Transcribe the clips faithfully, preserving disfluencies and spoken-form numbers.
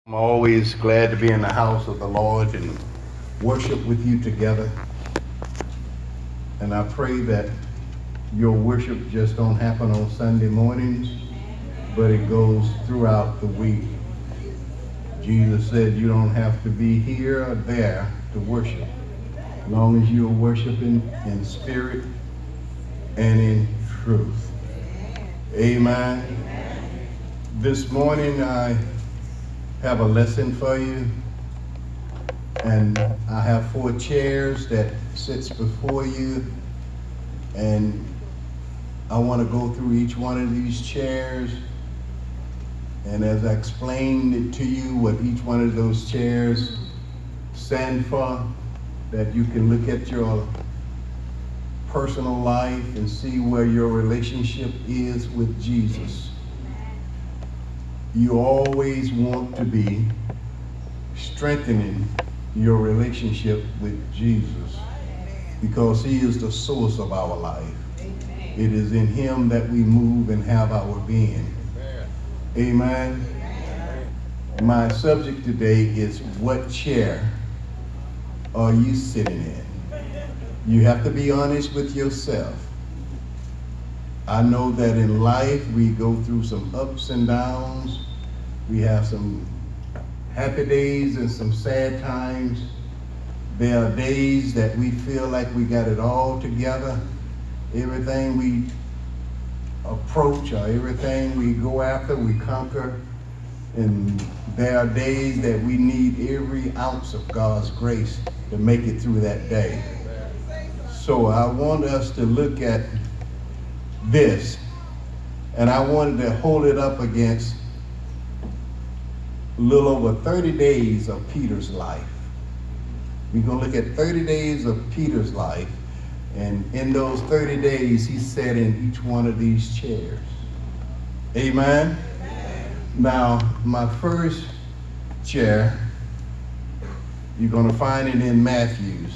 I'm always glad to be in the house of the Lord and worship with you together. And I pray that your worship just don't happen on Sunday mornings, but it goes throughout the week. Jesus said you don't have to be here or there to worship, as long as you're worshiping in spirit and in truth. Amen. This morning I have a lesson for you, and I have four chairs that sits before you, and I want to go through each one of these chairs, and as I explain it to you what each one of those chairs stand for, that you can look at your personal life and see where your relationship is with Jesus. You always want to be strengthening your relationship with Jesus, because he is the source of our life. It is in him that we move and have our being. Amen. My subject today is, what chair are you sitting in? You have to be honest with yourself. I know that in life we go through some ups and downs. We have some happy days and some sad times. There are days that we feel like we got it all together. Everything we approach or everything we go after, we conquer. And there are days that we need every ounce of God's grace to make it through that day. So I want us to look at this, and I wanted to hold it up against a little over thirty days of Peter's life. We're going to look at thirty days of Peter's life, and in those thirty days he sat in each one of these chairs. Amen? Amen. Now, my first chair, you're going to find it in Matthew's,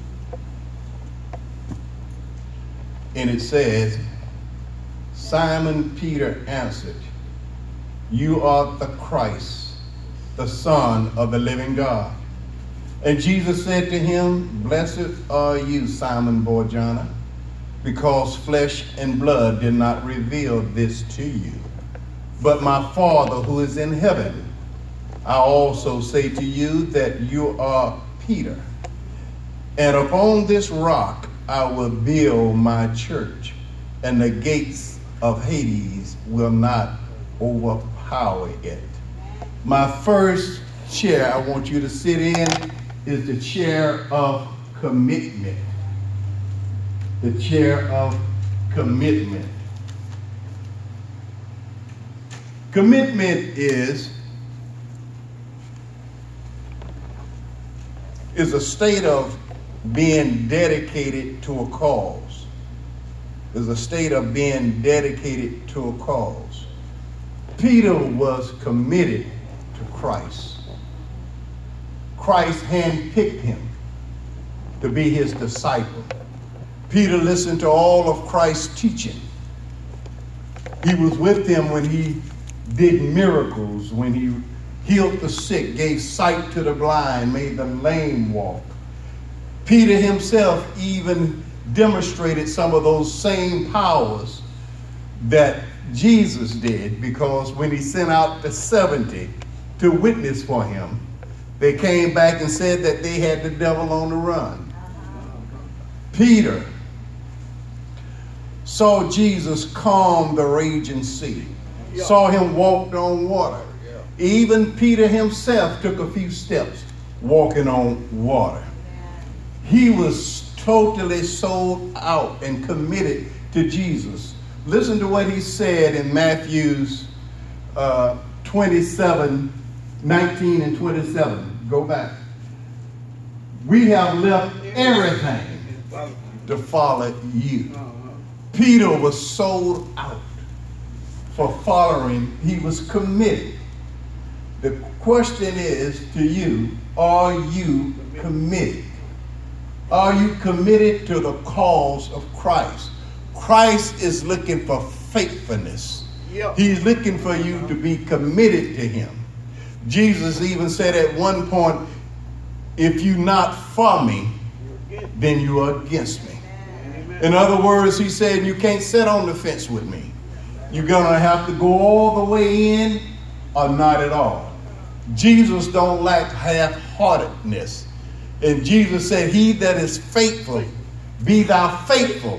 and it says, Simon Peter answered, "You are the Christ, the Son of the living God." And Jesus said to him, "Blessed are you, Simon Bar-Jonah, because flesh and blood did not reveal this to you, but my Father who is in heaven. I also say to you that you are Peter, and upon this rock I will build my church, and the gates of Hades will not overpower it." My first chair I want you to sit in is the chair of commitment. The chair of commitment. Commitment is, is a state of being dedicated to a cause. Is a state of being dedicated to a cause. Peter was committed to Christ. Christ handpicked him to be his disciple. Peter listened to all of Christ's teaching. He was with him when he did miracles, when he healed the sick, gave sight to the blind, made the lame walk. Peter himself even demonstrated some of those same powers that Jesus did, because when he sent out the seventy to witness for him, they came back and said that they had the devil on the run. Peter saw Jesus calm the raging sea, saw him walk on water. Even Peter himself took a few steps walking on water. He was totally sold out and committed to Jesus. Listen to what he said in Matthew's uh, twenty-seven, nineteen and twenty-seven. Go back. "We have left everything to follow you." Peter was sold out for following. He was committed. The question is to you, are you committed? Are you committed to the cause of Christ? Christ is looking for faithfulness. He's looking for you to be committed to him. Jesus even said at one point, if you're not for me, then you are against me. In other words, he said, you can't sit on the fence with me. You're going to have to go all the way in or not at all. Jesus don't like half-heartedness. And Jesus said, he that is faithful, be thou faithful,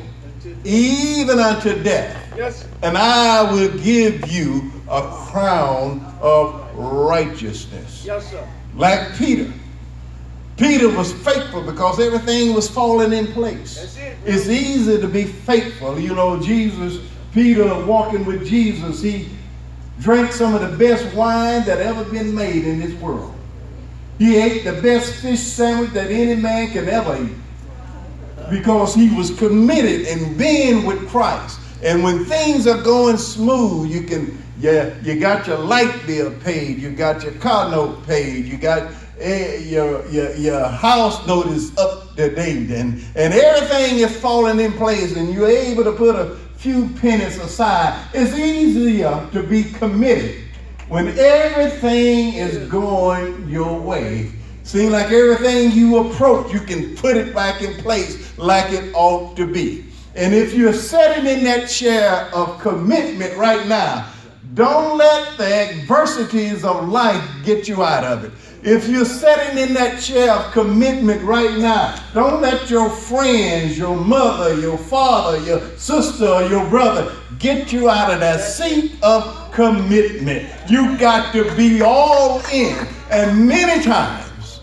even unto death. Yes. And I will give you a crown of righteousness. Yes, sir. Like Peter. Peter was faithful because everything was falling in place. That's it, it's easy to be faithful. You know, Jesus, Peter walking with Jesus, he drank some of the best wine that ever been made in this world. He ate the best fish sandwich that any man can ever eat because he was committed in being with Christ. And when things are going smooth, you can, yeah, you got your light bill paid, you got your car note paid, you got uh, your, your, your house note is up to date, and, and everything is falling in place, and you're able to put a few pennies aside. It's easier to be committed when everything is going your way. Seems like everything you approach, you can put it back in place like it ought to be. And if you're sitting in that chair of commitment right now, don't let the adversities of life get you out of it. If you're sitting in that chair of commitment right now, don't let your friends, your mother, your father, your sister, or your brother get you out of that seat of commitment. You got to be all in. And many times,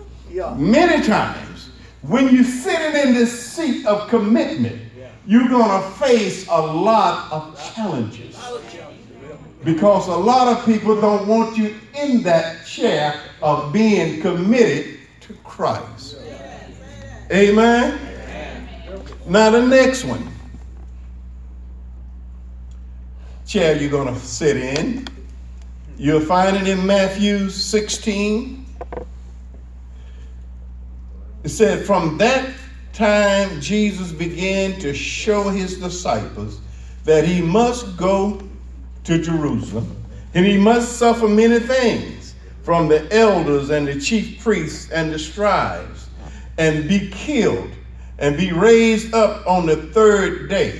many times, when you're sitting in this seat of commitment, you're going to face a lot of challenges. Because a lot of people don't want you in that chair of being committed to Christ. Amen? Now the next one. Chair you're going to sit in. You'll find it in Matthew sixteen. It said, from that time Jesus began to show his disciples that he must go to Jerusalem, and he must suffer many things from the elders and the chief priests and the scribes, and be killed, and be raised up on the third day.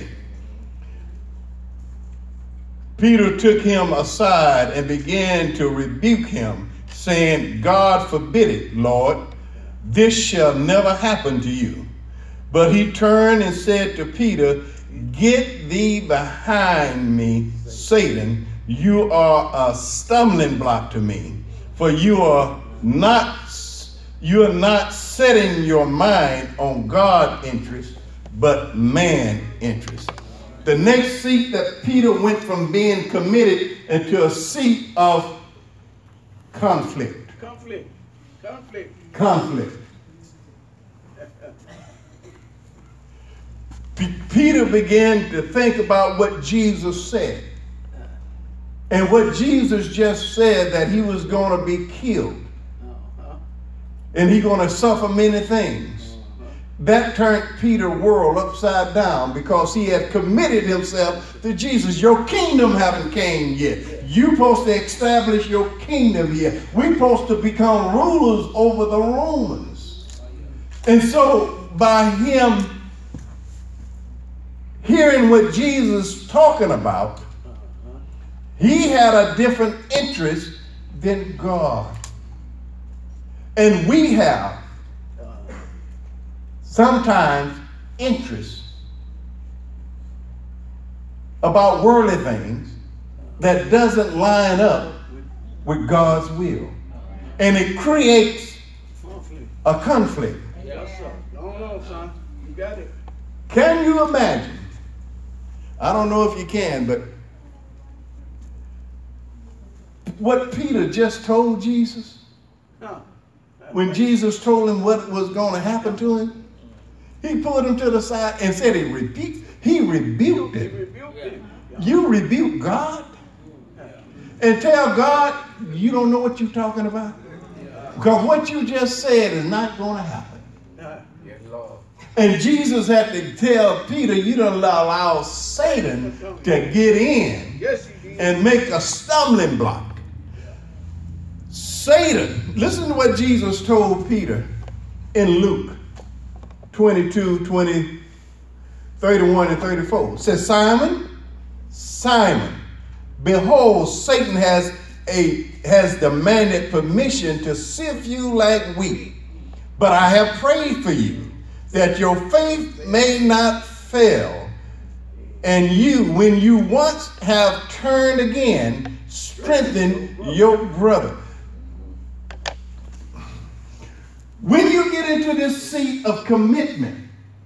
Peter took him aside and began to rebuke him, saying, God forbid it, Lord, this shall never happen to you. But he turned and said to Peter, get thee behind me, Satan. You are a stumbling block to me, for you are not you are not setting your mind on God interest, but man interest. The next seat that Peter went from being committed into a seat of conflict. Conflict. Conflict. Conflict. Peter began to think about what Jesus said. And what Jesus just said, that he was going to be killed. Uh-huh. And he's going to suffer many things. Uh-huh. That turned Peter's world upside down because he had committed himself to Jesus. Your kingdom haven't came yet. You're supposed to establish your kingdom here. We're supposed to become rulers over the Romans. And so by him hearing what Jesus is talking about, he had a different interest than God. And we have sometimes interest about worldly things that doesn't line up with God's will. And it creates a conflict. Yes, sir. No, no, son. You got it. Can you imagine? I don't know if you can, but what Peter just told Jesus, no. when Jesus told him what was going to happen to him, he pulled him to the side and said he rebuked, he rebuked him. He rebuked him. You rebuke God and tell God you don't know what you're talking about? Because what you just said is not going to happen. And Jesus had to tell Peter, you don't allow Satan to get in and make a stumbling block. Satan, listen to what Jesus told Peter in Luke twenty-two, twenty, thirty-one, and thirty-four. It says, Simon, Simon, behold, Satan has a has demanded permission to sift you like wheat. But I have prayed for you, that your faith may not fail. And you, when you once have turned again, strengthen your brother. When you get into this seat of commitment,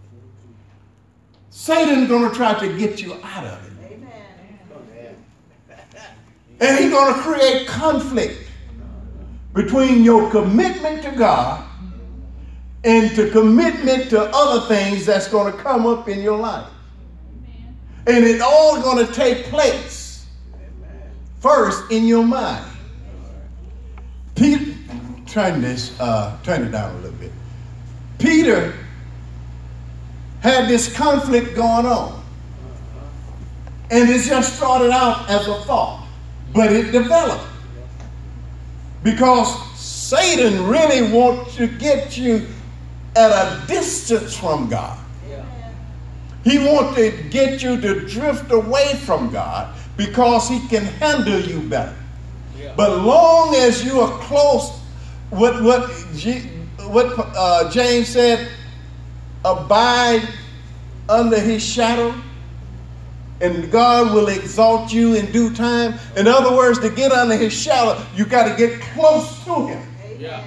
Satan's going to try to get you out of it. Amen. And he's going to create conflict between your commitment to God and to commitment to other things that's going to come up in your life. And it's all going to take place first in your mind. Peter, turn this, uh, turn it down a little bit. Peter had this conflict going on. And it just started out as a thought, but it developed. Because Satan really wants to get you at a distance from God. Yeah. He wants to get you to drift away from God because he can handle you better. Yeah. But long as you are close, what what what uh, James said, abide under his shadow, and God will exalt you in due time. In other words, to get under his shadow, you got to get close to him. Yeah.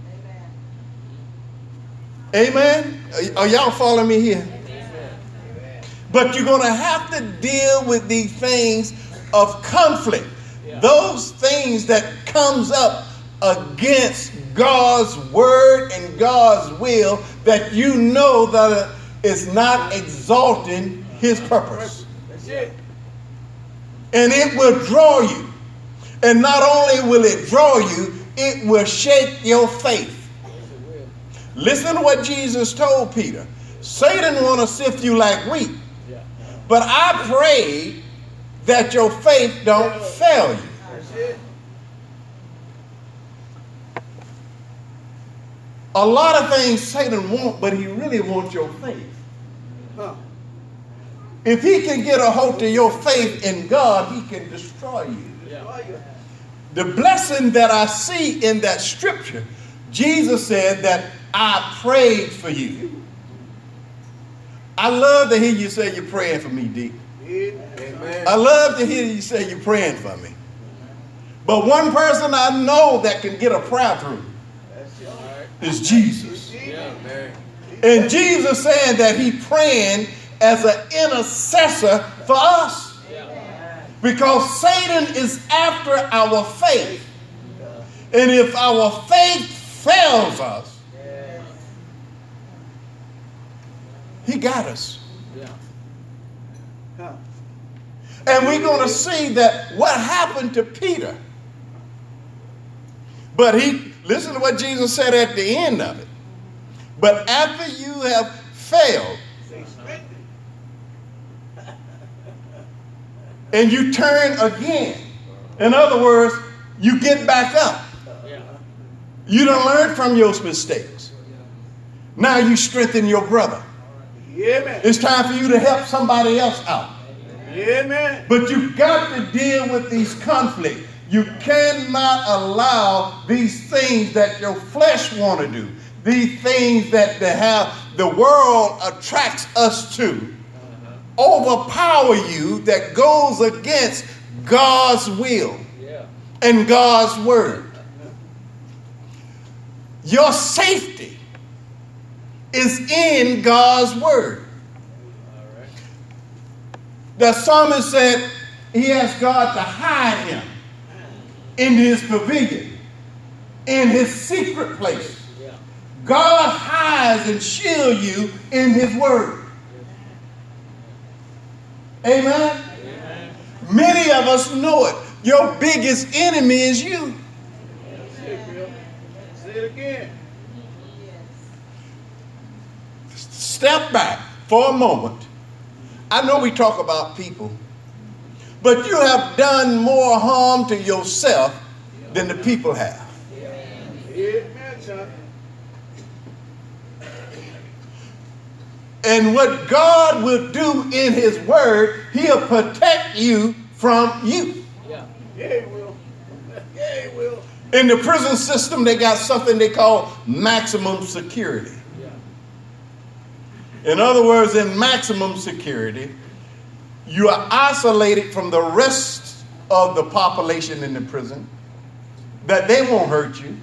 Amen. Are y'all following me here? Amen. But you're going to have to deal with these things of conflict. Yeah. Those things that comes up against God's word and God's will that you know that is not exalting his purpose. That's it. And it will draw you. And not only will it draw you, it will shake your faith. Listen to what Jesus told Peter. Satan want to sift you like wheat. Yeah. But I pray that your faith don't fail you. That's it. A lot of things Satan wants, but he really wants your faith. Huh. If he can get a hold of your faith in God, he can destroy you. Yeah. The blessing that I see in that scripture, Jesus said that I prayed for you. I love to hear you say you're praying for me, D. Amen. I love to hear you say you're praying for me. But one person I know that can get a prayer through is Jesus. And Jesus saying that he praying as an intercessor for us. Because Satan is after our faith. And if our faith fails us, he got us. Yeah. Huh. And we're going to see that what happened to Peter. But he, listen to what Jesus said at the end of it. But after you have failed, and you turn again, in other words, you get back up. You don't learn from your mistakes. Now you strengthen your brother. Yeah, man. It's time for you to help somebody else out. Yeah, man. But you've got to deal with these conflicts. You cannot allow these things that your flesh want to do, these things that the, have, the world attracts us to, overpower you that goes against God's will and God's word. Your safety is in God's word. All right. The psalmist said he asked God to hide him in his pavilion, in his secret place. Yeah. God hides and shields you in his word. Amen? Amen? Many of us know it. Your biggest enemy is you. That's it, Bill. Say it again. Step back for a moment. I know we talk about people, but you have done more harm to yourself than the people have. Amen, son. And what God will do in his word, he'll protect you from you. Yeah. Yeah, he will. Yeah, he will. In the prison system, they got something they call maximum security. Yeah. In other words, in maximum security, you are isolated from the rest of the population in the prison, that they won't hurt you.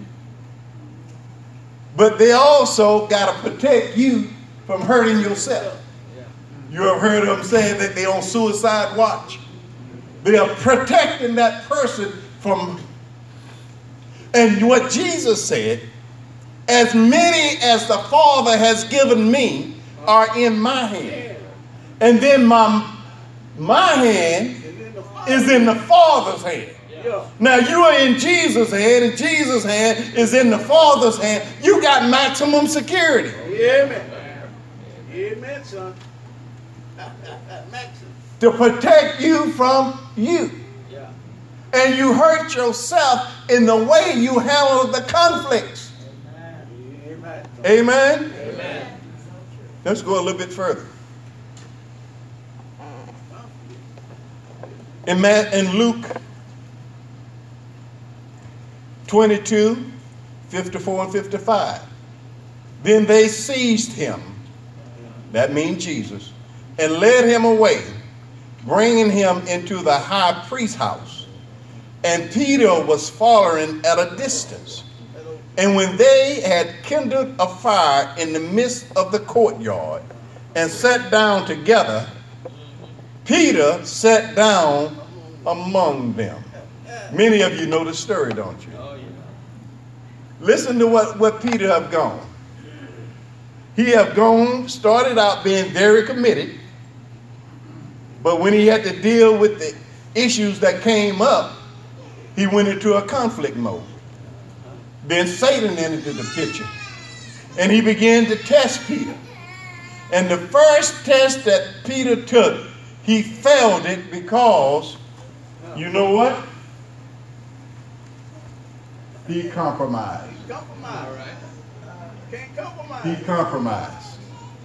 But they also got to protect you from hurting yourself. You have heard them saying that they're on suicide watch. They are protecting that person from. And what Jesus said, as many as the Father has given me are in my hand. And then my, my hand is in the Father's hand. Now you are in Jesus' hand, and Jesus' hand is in the Father's hand. You got maximum security. Amen. Amen, son. Maximum. To protect you from you. Yeah. And you hurt yourself in the way you handle the conflicts. Amen. Amen? Amen. Let's go a little bit further. In, Ma- in Luke twenty-two, fifty-four and fifty-five. Then they seized him, that means Jesus, and led him away, bringing him into the high priest's house. And Peter was following at a distance. And when they had kindled a fire in the midst of the courtyard and sat down together, Peter sat down among them. Many of you know the story, don't you? Listen to what, what Peter have gone. He have gone, started out being very committed, but when he had to deal with the issues that came up, he went into a conflict mode. Then Satan entered the picture, and he began to test Peter. And the first test that Peter took, he failed it because, you know what? He compromised. Compromise, right? Can't compromise. He compromised.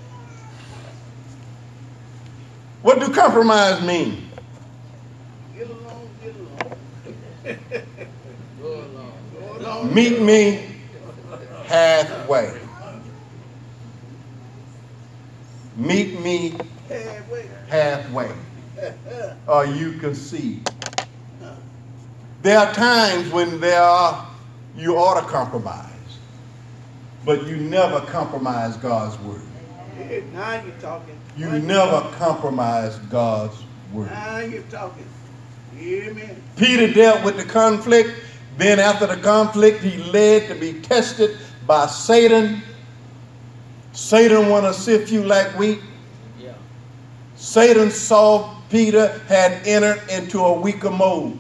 What do compromise mean? Get along, get along. Go along. Go along. Meet me halfway. Meet me Halfway. halfway. Or you concede. There are times when there are, you ought to compromise. But you never compromise God's word. Yeah, now you're talking. You Now never compromise God's word. Now you're talking. Amen. Peter dealt with the conflict. Then after the conflict, he led to be tested by Satan. Satan want to sift you like wheat. Yeah. Satan saw Peter had entered into a weaker mode.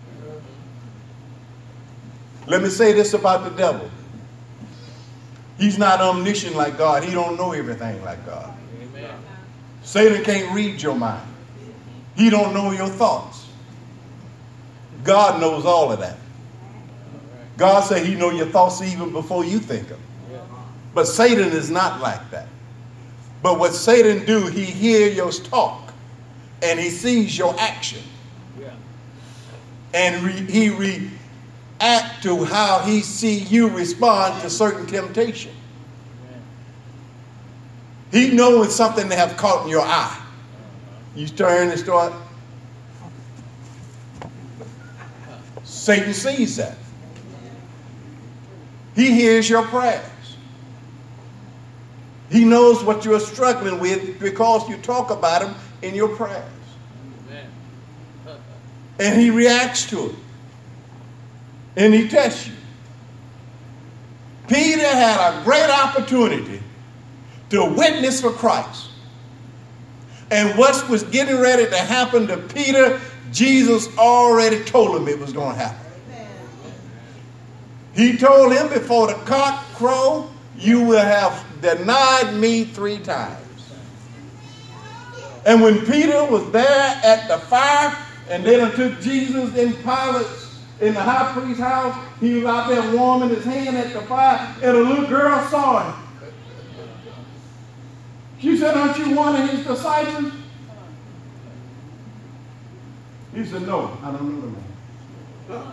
Let me say this about the devil. He's not omniscient like God. He don't know everything like God. Amen. Satan can't read your mind. He don't know your thoughts. God knows all of that. God said he knows your thoughts even before you think them. But Satan is not like that. But what Satan do, he hears your talk and he sees your action. Yeah. And re, he react to how he see you respond to certain temptation. He knows when something they have caught in your eye. You turn and start. Satan sees that. He hears your prayers. He knows what you're struggling with because you talk about him in your prayers. And he reacts to it. And he tests you. Peter had a great opportunity to witness for Christ. And what was getting ready to happen to Peter, Jesus already told him it was going to happen. He told him, before the cock crow, you will have denied me three times. And when Peter was there at the fire, and they done took Jesus in Pilate's in the high priest's house. He was out there warming his hand at the fire, and a little girl saw him. She said, aren't you one of his disciples? He said, no, I don't know the man.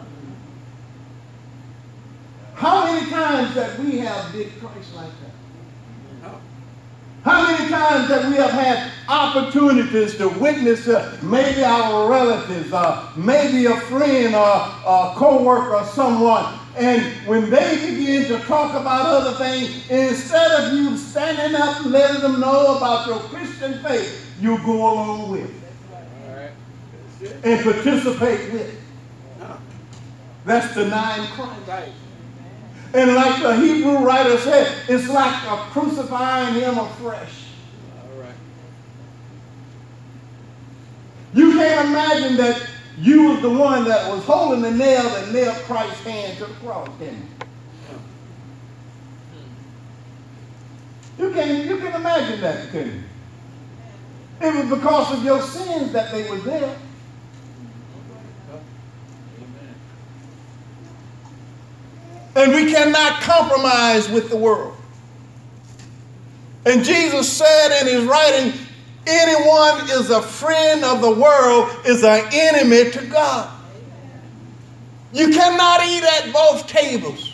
How many times that we have did Christ like that? How many times that we have had opportunities to witness to maybe our relatives, or maybe a friend or a co-worker or someone, and when they begin to talk about other things, instead of you standing up and letting them know about your Christian faith, you go along with it and participate with it. That's denying Christ. And like the Hebrew writer said, it's like a crucifying him afresh. All right. You can't imagine that you was the one that was holding the nail that nailed Christ's hand to the cross, can you? You can, you can imagine that, can you? It was because of your sins that they were there. And we cannot compromise with the world. And Jesus said in his writing, anyone is a friend of the world is an enemy to God. You cannot eat at both tables.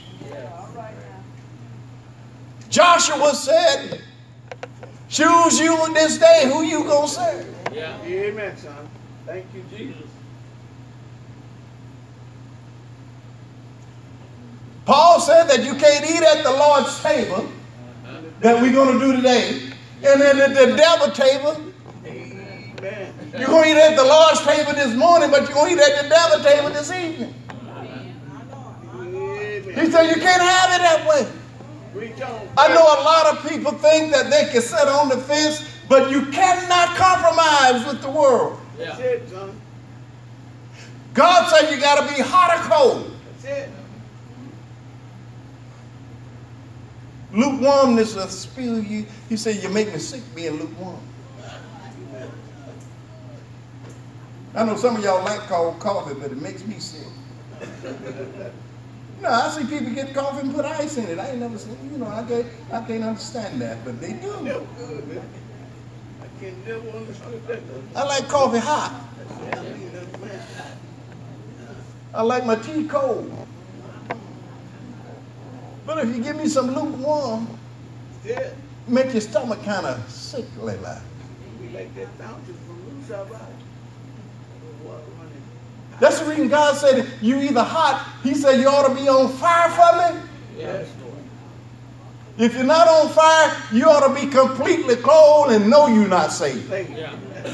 Joshua said, choose you this day who you gonna serve. Yeah. Amen, son. Thank you, Jesus. Paul said that you can't eat at the Lord's table that we're going to do today, and then at the devil's table. Amen. You're going to eat at the Lord's table this morning, but you're going to eat at the devil's table this evening. Amen. He said you can't have it that way. I know a lot of people think that they can sit on the fence, but you cannot compromise with the world. That's it, son. God said you got to be hot or cold. That's it. Lukewarmness will spill you. He said, you make me sick being lukewarm. I know some of y'all like cold coffee, but it makes me sick. You know, I see people get coffee and put ice in it. I ain't never seen, you know, I can't, I can't understand that, but they do. No good, man. I can never understand that. I like coffee hot. I like my tea cold. But if you give me some lukewarm, Yeah. make your stomach kind of sick like that. We like that fountain from loose our body. Water running. That's the reason God said you either hot. He said you ought to be on fire for me. Yes, Lord. If you're not on fire, you ought to be completely cold and know you're not saved. Thank you.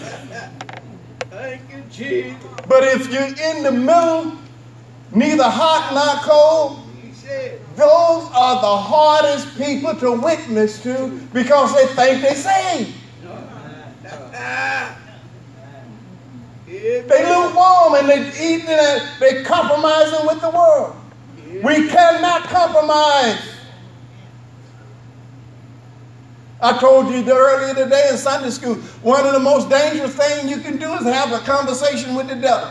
Thank you, Jesus. But if you're in the middle, neither hot nor cold, He said, those are the hardest people to witness to because they think they're saved. They lukewarm and they eating and they compromising with the world. We cannot compromise. I told you earlier today in Sunday school, one of the most dangerous things you can do is have a conversation with the devil.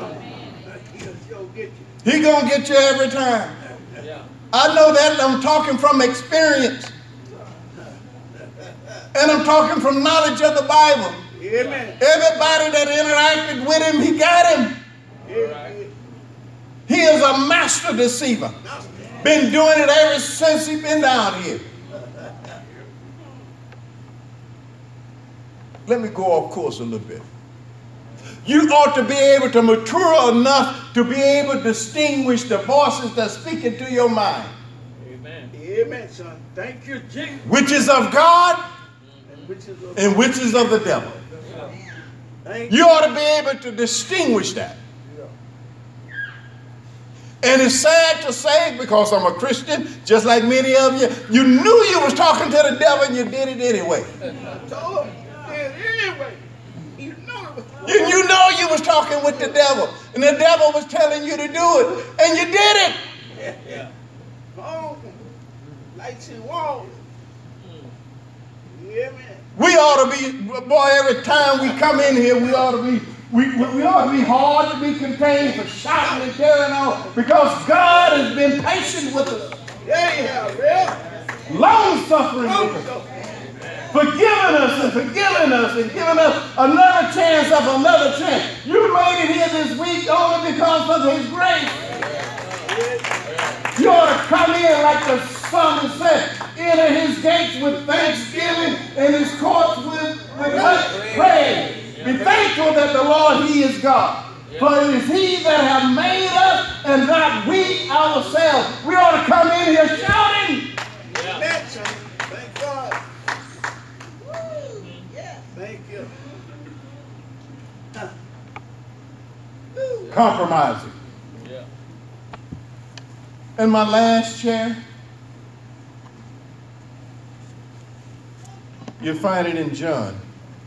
He's going to get you every time. I know that. I'm talking from experience. And I'm talking from knowledge of the Bible. Amen. Everybody that interacted with him, he got him. Amen. He is a master deceiver. Been doing it ever since he's been down here. Let me go off course a little bit. You ought to be able to mature enough to be able to distinguish the voices that speak into your mind. Amen. Amen, son. Thank you, Jesus. Which is of God And which is of, and which is of the devil. Thank You ought to be able to distinguish that. And it's sad to say, because I'm a Christian, just like many of you, you knew you was talking to the devil and you did it anyway. I told him. Yeah, anyway. You know it was You, you know you was talking with the devil, and the devil was telling you to do it, and you did it. Yeah, yeah. Oh, lights and walls. Yeah, man. We ought to be, boy, every time we come in here, we ought to be We, we, we ought to be hard to be contained for shouting and carrying on because God has been patient with us. Yeah, yeah, yeah. Long suffering with us. Forgiving us and forgiving us and giving us another chance of another chance. You made it here this week only because of his grace. You ought to come in like the psalmist said, enter his gates with thanksgiving and his courts with, with what? Praise. Be thankful that the Lord, he is God. For it is he that hath made us and not we ourselves. We ought to come in here shouting. Amen, son. Thank God. Woo. Yeah. Thank you. Huh. Woo. Compromising. Yeah. And my last chair, you'll find it in John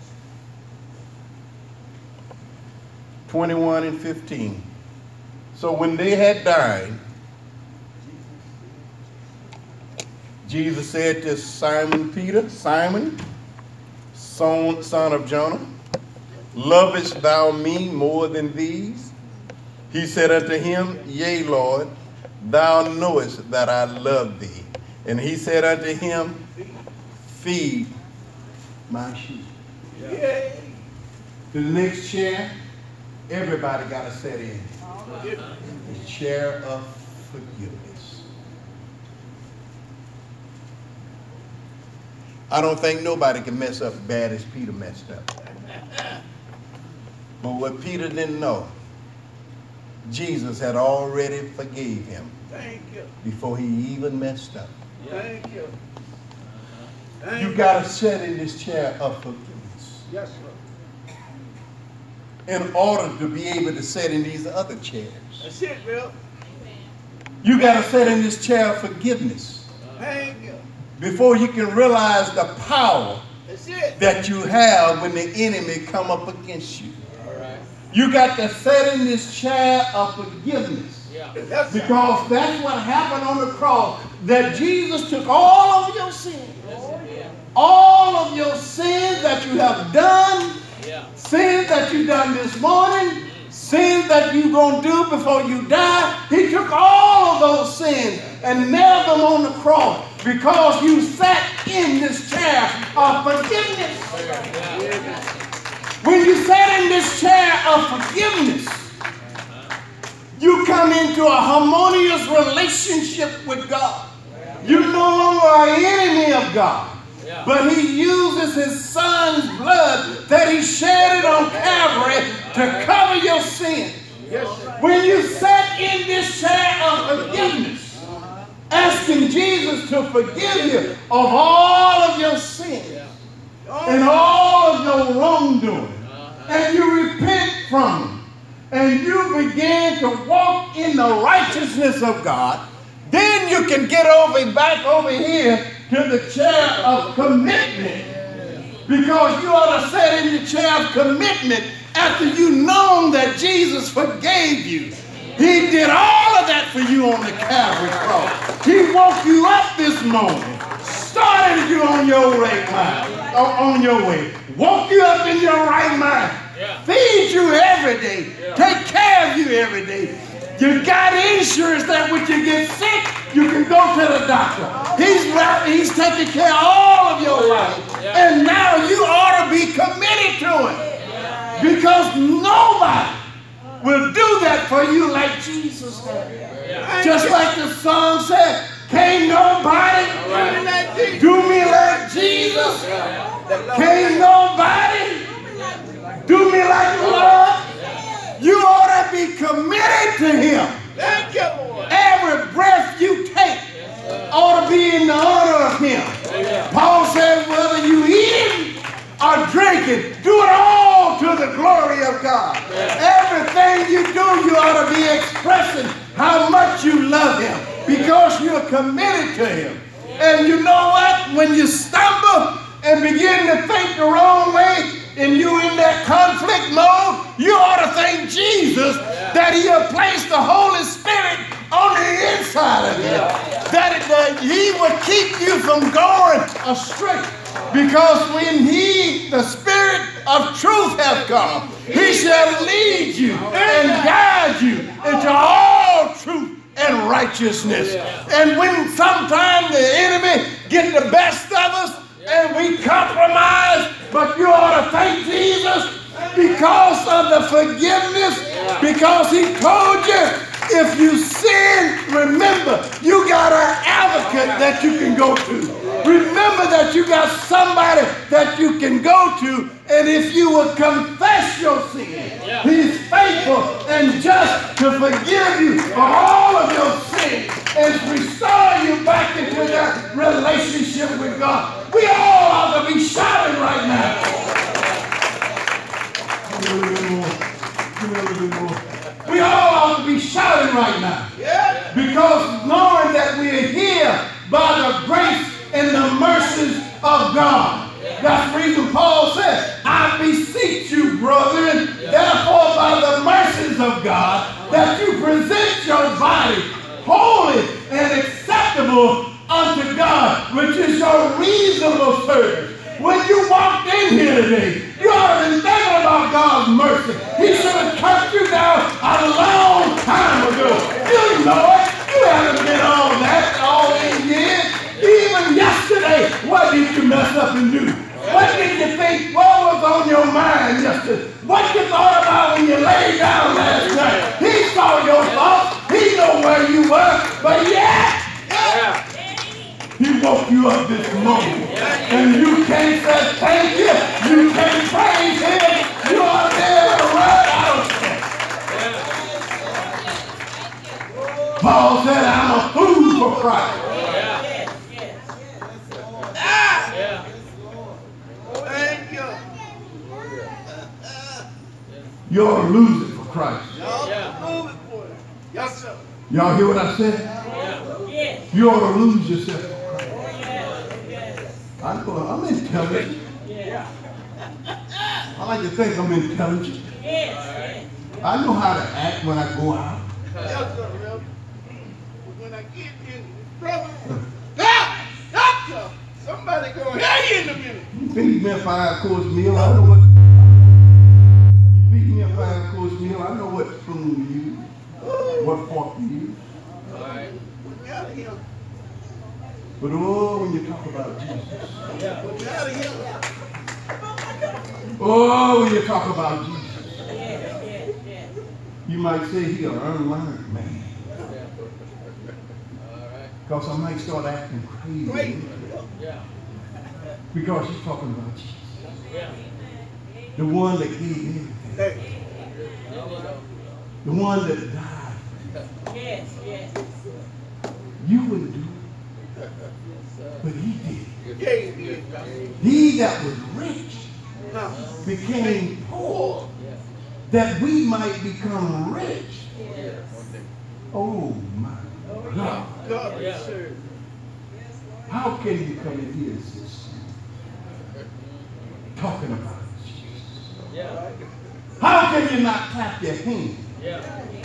twenty-one and fifteen. So when they had died, Jesus said to Simon Peter, Simon, son, son of Jonah, lovest thou me more than these? He said unto him, Yea, Lord, thou knowest that I love thee. And he said unto him, feed my sheep. Yeah. To the next chair, everybody got to set in. The chair of forgiveness. I don't think nobody can mess up bad as Peter messed up. But what Peter didn't know, Jesus had already forgave him Thank you. before he even messed up. Thank you. Thank You got to sit in this chair of forgiveness Yes, sir. in order to be able to sit in these other chairs. That's it, Bill. You got to sit in this chair of forgiveness Thank you. before you can realize the power That's it. that you have when the enemy come up against you. All right. You got to sit in this chair of forgiveness Yeah. Yes, sir. because that's what happened on the cross, that Jesus took all of your sins, all of your sins that you have done, Yeah. sins that you done this morning, sins that you going to do before you die. He took all of those sins and nailed them on the cross because you sat in this chair of forgiveness. When you sat in this chair of forgiveness, you come into a harmonious relationship with God. You no longer are an enemy of God. Yeah. But he uses his son's blood that he shed it on Calvary to cover your sin. Yes, sir. When you sat in this chair of forgiveness, asking Jesus to forgive you of all of your sins and all of your wrongdoing, and you repent from them, and you begin to walk in the righteousness of God, then you can get over back over here to the chair of commitment, because you ought to sit in the chair of commitment after you know that Jesus forgave you. He did all of that for you on the Calvary cross. He woke you up this morning, started you on your right mind, on your way, woke you up in your right mind, Yeah. feed you every day, Yeah. take care of you every day. You got insurance that when you get sick, you can go to the doctor. He's right, he's taking care of all of your life. Yeah. And now you ought to be committed to it. Because nobody will do that for you like Jesus did. Yeah. Just like the song said, can't nobody Do me like Jesus. do me like Jesus. Can't nobody do me like the Lord. You ought to be committed to him. Thank you, Lord. Every breath you take ought to be in the honor of him. Paul said, whether you eat or drink it, do it all to the glory of God. Everything you do, you ought to be expressing how much you love him because you're committed to him. And you know what? When you stumble and begin to think the wrong way, and you in that conflict mode, you ought to thank Jesus that he had placed the Holy Spirit on the inside of you. That, it, that he would keep you from going astray. Because when he, the Spirit of truth hath come. He shall lead you and guide you into all truth and righteousness. And when sometimes the enemy get the best of us and we compromise, but you ought to thank Jesus because of the forgiveness, because he told you, if you sin, remember, you got an advocate that you can go to. Remember that you got somebody that you can go to, and if you will confess your sin, he's faithful and just to forgive you of all of your sins and restore you back into that relationship with God. We all ought to be shouting right now. Give me a little bit more. Give me a little bit more. We all ought to be shouting right now. Yeah. Because knowing that we are here by the grace and the mercies of God. Yeah. That's the reason Paul said, I beseech you, brethren, yeah. therefore by the mercies of God, that you present your body holy and acceptable unto God, which is your reasonable service. When you walked in here today, you ought to be thinking about God's mercy. He should have cut you down a long time ago. You know it. You haven't been all that all these years. Even yesterday, what did you mess up and do? What did you think? What was on your mind yesterday? What you thought about when you laid down last night? He saw your thoughts. He knew where you were. But yet, yeah. he woke you up this morning. And you can't say thank you. You can't praise him. You are there to run out. Paul said, I'm a fool for Christ. Ah! Thank you. You're a loser for Christ. Yes, sir. Y'all hear what I said? Yes. You ought to lose yourself for Christ. I'm, going, I'm intelligent. Yeah. I like to think I'm intelligent. Yes. I know how to act when I go out. Yes, sir. When I get in trouble, stop! Stop! Somebody go hey in a minute. You feed me a five-course meal. I know what. You feed me a five-course meal. I know what spoon to use, what fork to use. All right. We got him. But oh, when you talk about Jesus. Yeah. We got him. Oh, when you talk about Jesus. Yeah, yeah, yeah. You might say he's an unlearned man. Because I might start acting crazy. crazy. Yeah. Because you're talking about Jesus. Yeah. The one that gave everything. The one that died. Yes, yes. You wouldn't do it. But he did. He that was rich became poor. That we might become rich. Oh my God. God yeah. How can you come in here, sister, talking about Jesus? Yeah. How can you not clap your hands? Yeah.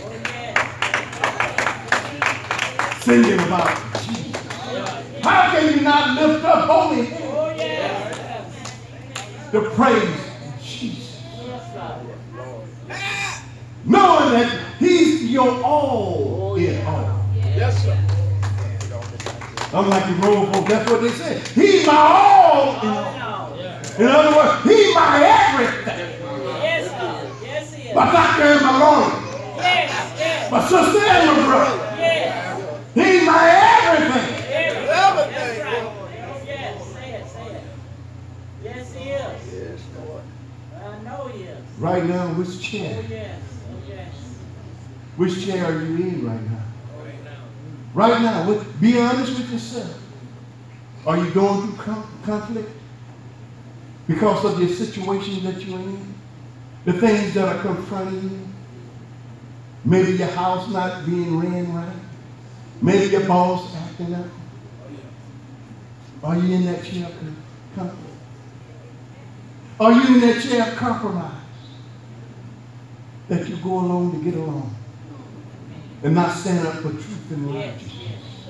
Singing about Jesus. Yeah. How can you not lift up holy hands? Oh, yeah. To praise Jesus? Knowing that he's your all in all. Yes, sir. Unlike the road folk, that's what they say. He's my all in all. In other words, he's my everything. Yes, sir. Yes, he is. My doctor and my lawyer. Yes, yes. My sister and my brother. Yes. He's my everything. Everything. That's right. Oh, yes. Say it, say it. Yes, he is. Yes, Lord. I know he is. Right now, which chair? Oh, yes. Oh, yes. Which chair are you in right now? Right now, with, be honest with yourself. Are you going through com- conflict? Because of your situation that you're in? The things that are confronting you? Maybe your house not being ran right? Maybe your boss acting up? Are you in that chair of conflict? Are you in that chair of compromise? That you go along to get along? And not stand up for truth and righteousness.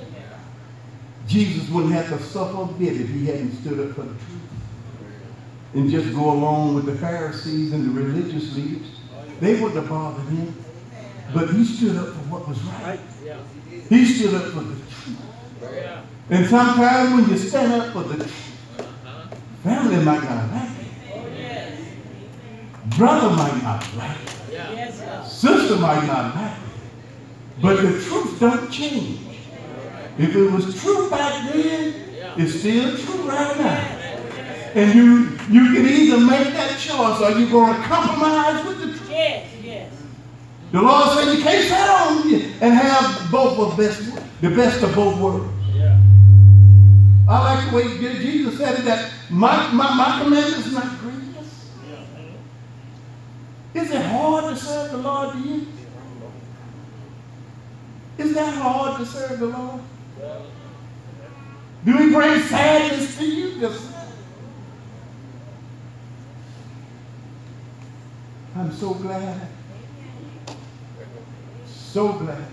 Jesus wouldn't have to suffer a bit if he hadn't stood up for the truth and just go along with the Pharisees and the religious leaders, they wouldn't have bothered him. But he stood up for what was right. He stood up for the truth. And sometimes when you stand up for the truth, family might not like it. Brother might not like it. Sister might not like it. But the truth don't change. If it was true back then, it's still true right now. And you you can either make that choice or you're going to compromise with the truth. Yes, yes. The Lord said you can't sit on and have both of best, the best of both worlds. Yeah. I like the way Jesus said it, that my, my, my commandment is not grievous. Is it hard to serve the Lord to you? Is that hard to serve the Lord? Do we bring sadness to you? Just, I'm so glad. So glad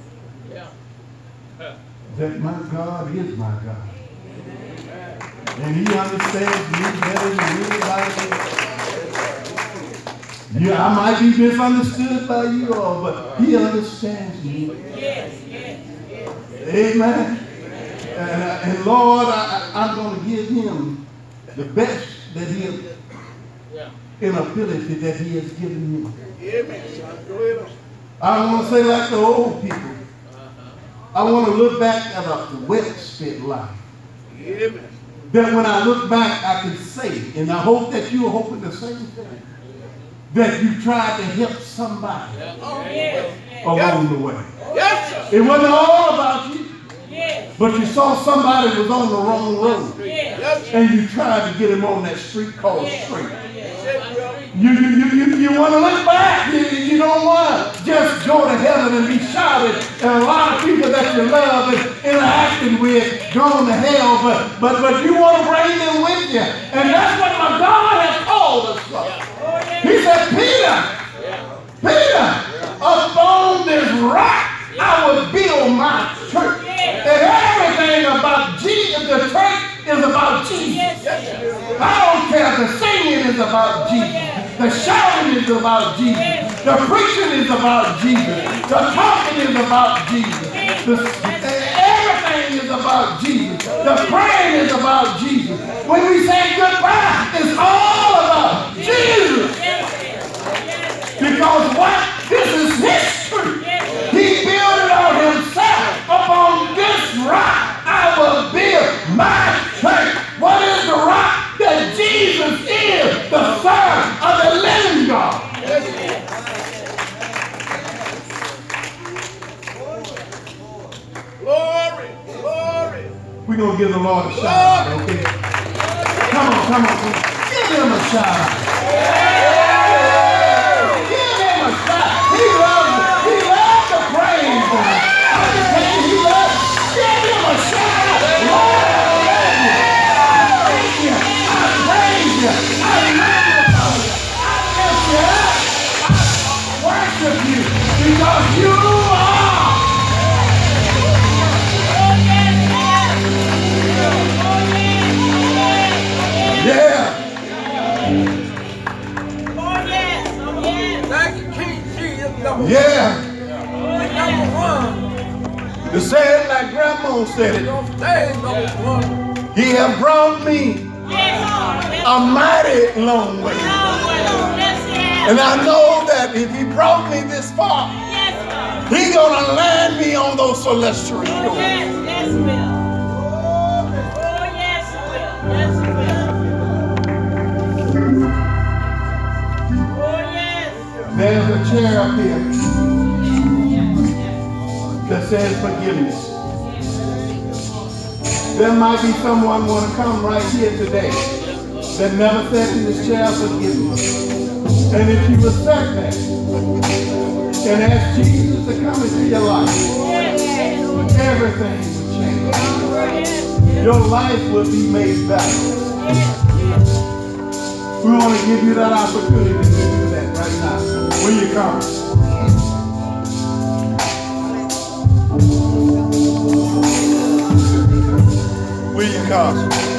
that my God is my God. And he understands me better than anybody else. Yeah, I might be misunderstood by you all, but he understands me. Yes, yes, yes. Amen. And, uh, and Lord, I, I'm going to give him the best that he has, in ability that he has given me. Amen. Son, go ahead. I want to say like the old people. I want to look back at a well-spent life. Amen. That when I look back, I can say, and I hope that you're hoping the same thing, that you tried to help somebody Oh, Yes, along the way. yes, sir. It wasn't all about you, yes, but you saw somebody was on the wrong road, yes, Yes, sir. and you tried to get him on that street called yes, straight. yes. You, you, you, you, you want to look back. You, you don't want to just go to heaven and be shouted. And a lot of people that you love and interacting with going to hell, but, but, but you want to bring them with you. And that's what my God has called us for. He said, Peter, Peter, upon this rock I will build my church. And everything about Jesus, the church is about Jesus. I don't care. The singing is about Jesus. The shouting is about Jesus. The preaching is about Jesus. The talking is about Jesus. The, everything is about Jesus. The praying is about Jesus. When we say goodbye, it's all about Jesus. Because what? This is history. He built it on himself. Upon this rock I will build my church. What is the rock? That Jesus is the Son of the living God. Glory, glory. We're going to give the Lord a shout out, okay? Come on, come on, come on. Give him a shout out. Give him a shout out. He loves it. He loves the praise. I'm just saying he loves it. Give him a shout out. Lord, I love you. I thank you. I praise you. I magnify you. I lift you up. I worship you because you are. Yeah. Oh, yes, oh, yes. Thank you, King Jesus. Number Yeah. number one. To say it like Grandma said it, Don't stay number one. he have brought me Yes, yes. a mighty long way. Yes, yes. And I know that if he brought me this far, Yes, Lord. he gonna land me on those celestial Oh, shores. yes, yes, will. Oh, yes, will. Yes, will. Oh, yes. There's a chair up here that says forgiveness. There might be someone want to come right here today that never sat in this chair forgive me. And if you were sat there and asked Jesus to come into your life, everything would change. Your life will be made better. We want to give you that opportunity to do that right now. Will you come? Will you come?